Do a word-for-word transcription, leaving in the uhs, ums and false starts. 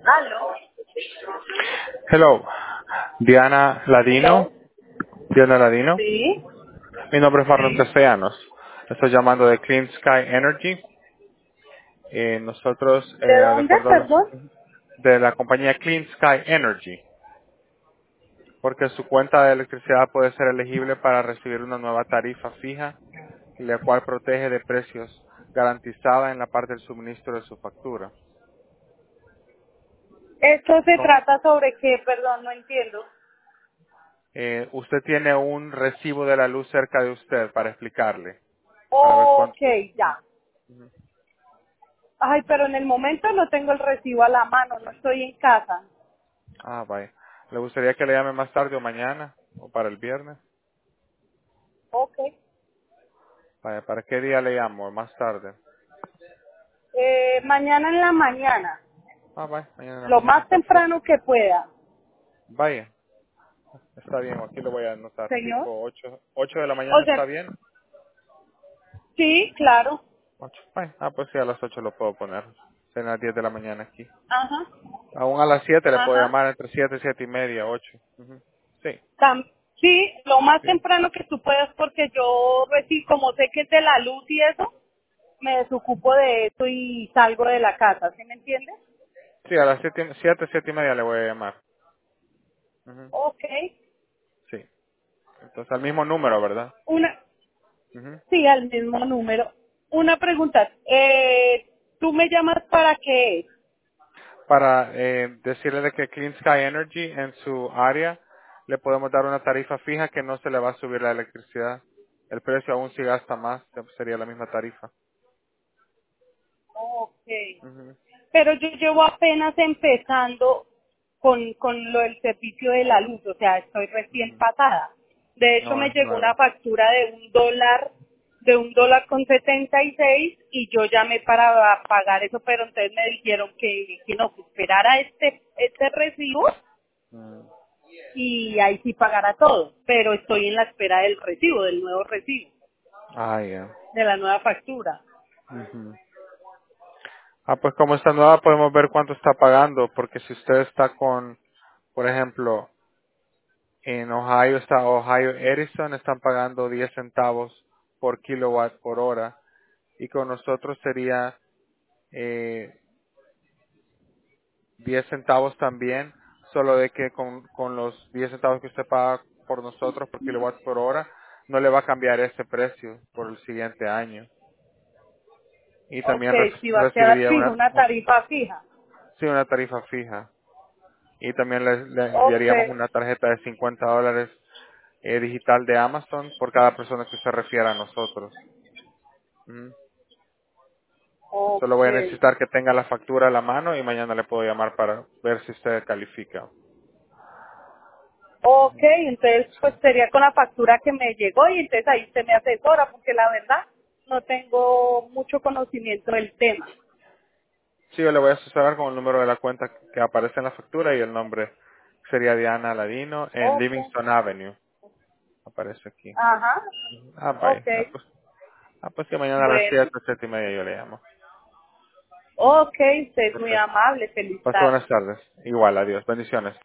¿Aló? Hello, Diana Ladino. ¿Hello? Diana Ladino. Sí, Mi nombre es Marlon sí. Castellanos. Estoy llamando de Clean Sky Energy. Eh, nosotros, eh, ¿De de dónde, acuerdo a la, perdón? de la compañía Clean Sky Energy, porque su cuenta de electricidad puede ser elegible para recibir una nueva tarifa fija, la cual protege de precios garantizada en la parte del suministro de su factura. Esto se ¿No? trata sobre qué, perdón, no entiendo. Eh, usted tiene un recibo de la luz cerca de usted para explicarle, para ver Ok, cuánto. ya. Ay, pero en el momento no tengo el recibo a la mano, no estoy en casa. Ah, vaya. ¿Le gustaría que le llame más tarde o mañana? ¿O para el viernes? Ok. Vaya, ¿para qué día le llamo? ¿Más tarde? Eh, mañana en la mañana, Ah, vaya, mañana en la lo mañana, más perfecto. temprano que pueda. Vaya, está bien, aquí lo voy a anotar. Señor. Tipo ocho, ocho de la O mañana, sea, ¿está bien? sí, claro. ocho. Vaya, ah, pues sí, a las ocho lo puedo poner. Son las diez de la mañana aquí. Ajá, Aún a las siete le puedo ajá. llamar entre siete, siete y media, ocho. Ujú. Sí, Tam- sí, lo más sí. temprano que tú puedas porque yo recibo, como sé que es de la luz y eso, me desocupo de eso y salgo de la casa, ¿sí me entiendes? Sí, a las siete, siete, siete y media le voy a llamar. Ujú. Ok. Sí. Entonces al mismo número, ¿verdad? Una, Ujú. sí, al mismo número. Una pregunta, eh, ¿tú me llamas para qué? Para eh, decirle de que Clean Sky Energy en su área le podemos dar una tarifa fija que no se le va a subir la electricidad. El precio aún si gasta más sería la misma tarifa. Ok. Ujú, Pero yo llevo apenas empezando con, con lo del servicio de la luz, o sea, estoy recién ujú. pasada. De hecho, No me es llegó una nuevo. factura de un dólar, de un dólar con setenta y seis y yo llamé para pagar eso, pero entonces me dijeron que, que no, que esperara este, este recibo Mm. y ahí sí pagara todo. Pero estoy en la espera del recibo, del nuevo recibo, Ah, ya. de la nueva factura. Ujú. Ah, pues como está nueva podemos ver cuánto está pagando, porque si usted está con, por ejemplo, en Ohio está Ohio Edison, están pagando diez centavos por kilowatt por hora, y con nosotros sería eh, diez centavos también, solo de que con, con los diez centavos que usted paga por nosotros por kilowatt por hora, no le va a cambiar ese precio por el siguiente año. Y Ok, también re- si va a quedar recibiría fijo, una, una un- tarifa fija. sí, una tarifa fija. Y también le, le Ok, enviaríamos una tarjeta de cincuenta dólares eh, digital de Amazon por cada persona que se refiera a nosotros. Ujú. Solo ok. voy a necesitar que tenga la factura a la mano y mañana le puedo llamar para ver si usted califica. Ok, entonces pues sería con la factura que me llegó y entonces ahí se me asesora porque la verdad no tengo mucho conocimiento del tema. Sí, yo le voy a asesorar con el número de la cuenta que aparece en la factura y el nombre sería Diana Ladino en Ok, Livingston Avenue. Aparece aquí. ajá, Ah, ok, bye. Ah, pues, ah, pues que mañana a las bueno, siete, siete y media yo le llamo. ok, usted es muy Perfecto. amable, feliz Pase tarde. buenas tardes. Igual, adiós. Bendiciones.